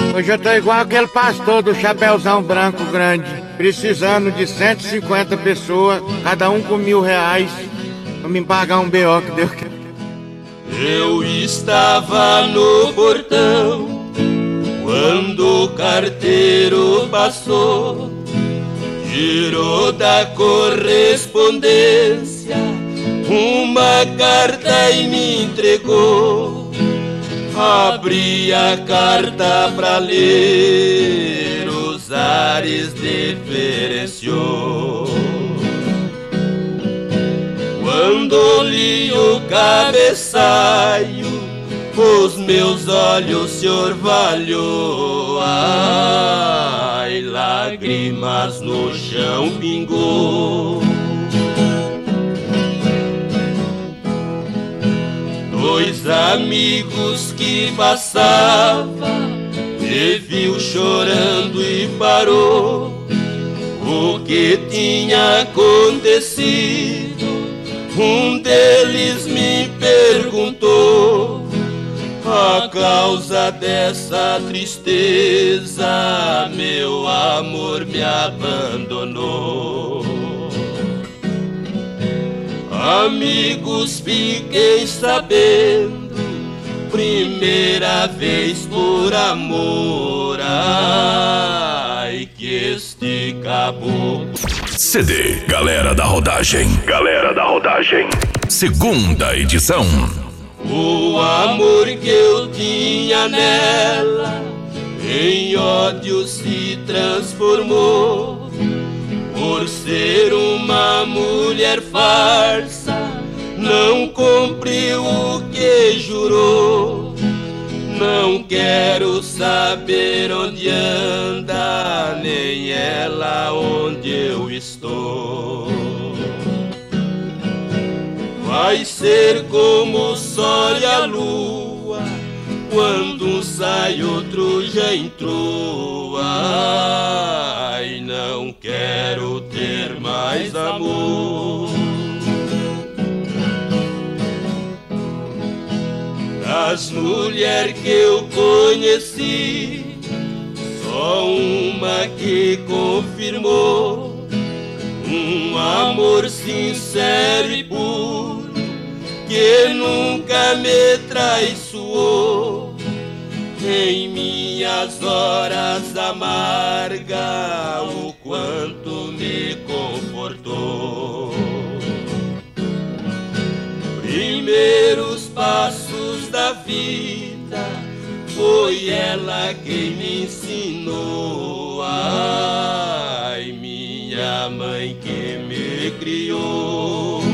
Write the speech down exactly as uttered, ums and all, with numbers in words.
Hoje eu tô igual aquele pastor do chapéuzão branco grande, precisando de cento e cinquenta pessoas, cada um com mil reais, pra me pagar um B O que deu. Eu estava no portão quando o carteiro passou, tirou da correspondência uma carta e me entregou. Abri a carta pra ler, os ares diferenciou. Quando li o cabeçalho, os meus olhos se orvalhou. Ai, lágrimas no chão pingou. Dois amigos que passavam me viu chorando e parou. O que tinha acontecido? Um deles me perguntou. A causa dessa tristeza, meu amor me abandonou. Amigos, fiquei sabendo, primeira vez por amor, ai, que este caboclo. C D Galera da Rodagem. Galera da Rodagem. Segunda edição. O amor que eu tinha nela em ódio se transformou. Por ser uma mulher farsa, não cumpriu o que jurou. Não quero saber onde anda, nem ela onde eu estou. Vai ser como o sol e a lua, quando um sai outro já entrou. Ai, não quero ter mais amor. Das mulheres que eu conheci, só uma que confirmou um amor sincero e puro, que nunca me traiçoou. Em minhas horas amargas, o quanto me confortou. Primeiros passos da vida, foi ela quem me ensinou. Ai, minha mãe que me criou.